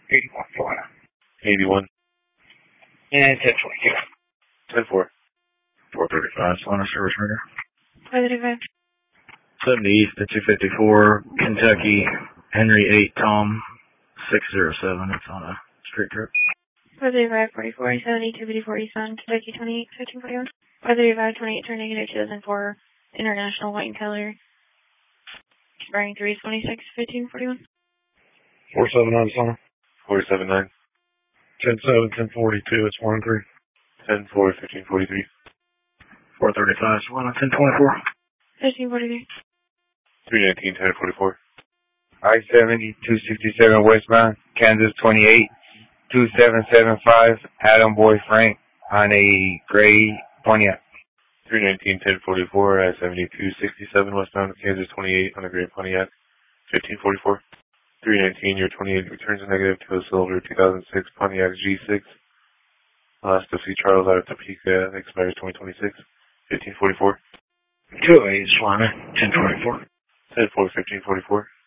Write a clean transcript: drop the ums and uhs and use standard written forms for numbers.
81 Florida. 81. And 1042. 10-4. 435, Solana Service Rider. 535. 70 East at 254, Kentucky, Henry 8, Tom, 607. It's on a straight trip. 535, 44, 70, 254 Eastbound, Kentucky 28, 1541. 535, 28, turn negative 2004, International White and Color. Bearing 326, 1541. 479 Solana. 479. 10-7, 1042. It's 1-3. 10-4, 1543. 435, Solana, 1024. 1343. 319, 1044. I-70, 267 westbound, Kansas 28, 2775, Adam Boy Frank on a gray Pontiac. 319, 1044, I-70, 267 westbound, Kansas 28 on a gray Pontiac. 1544. 319, your 28 returns a negative to a silver 2006 Pontiac G6. Last to see Charles out of Topeka, expires 2026. 1544. 208, Solana, 1024. 10-4, 1544.